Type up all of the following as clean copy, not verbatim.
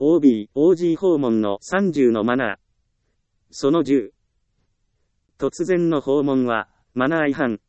OB、OG 訪問の30のマナー。その10。突然の訪問は、マナー違反。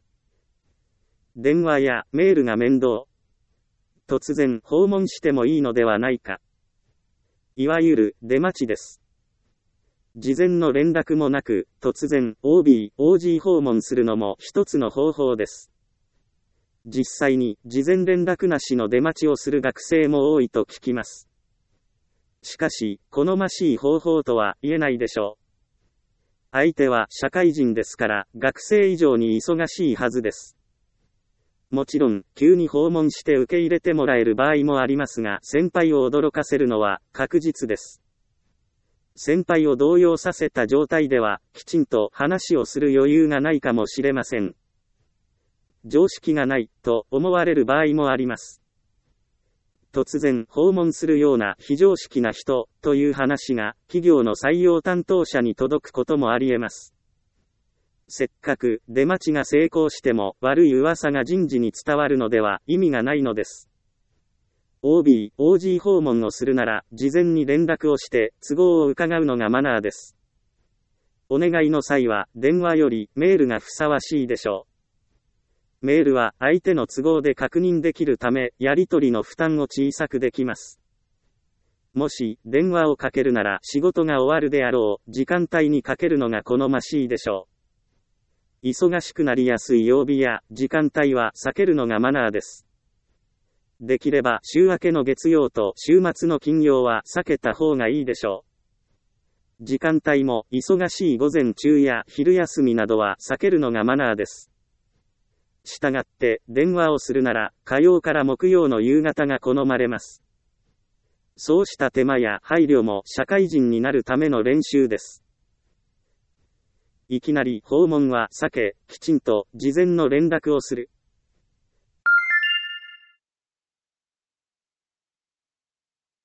電話やメールが面倒。突然訪問してもいいのではないか。いわゆる出待ちです。事前の連絡もなく、突然 OB、OG 訪問するのも一つの方法です。実際に事前連絡なしの出待ちをする学生も多いと聞きます。しかし、好ましい方法とは言えないでしょう。相手は社会人ですから、学生以上に忙しいはずです。もちろん、急に訪問して受け入れてもらえる場合もありますが、先輩を驚かせるのは確実です。先輩を動揺させた状態では、きちんと話をする余裕がないかもしれません。常識がない、と思われる場合もあります。突然訪問するような非常識な人という話が企業の採用担当者に届くこともあり得ます。せっかく出待ちが成功しても悪い噂が人事に伝わるのでは意味がないのです。OB、OG 訪問をするなら事前に連絡をして都合を伺うのがマナーです。お願いの際は電話よりメールがふさわしいでしょう。メールは相手の都合で確認できるため、やり取りの負担を小さくできます。もし、電話をかけるなら仕事が終わるであろう、時間帯にかけるのが好ましいでしょう。忙しくなりやすい曜日や時間帯は避けるのがマナーです。できれば週明けの月曜と週末の金曜は避けた方がいいでしょう。時間帯も忙しい午前中や昼休みなどは避けるのがマナーです。したがって、電話をするなら、火曜から木曜の夕方が好まれます。そうした手間や配慮も社会人になるための練習です。いきなり訪問は避け、きちんと事前の連絡をする。